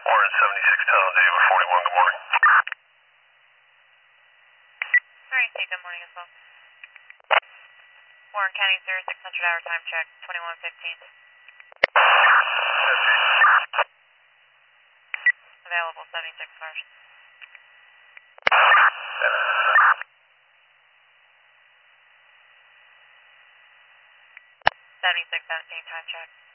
Warren 76 Tunnel, David 41, good morning. Alright, good morning as well. Warren County 0600 hour time check, 21:15. Available 76 cars. 7617 time check.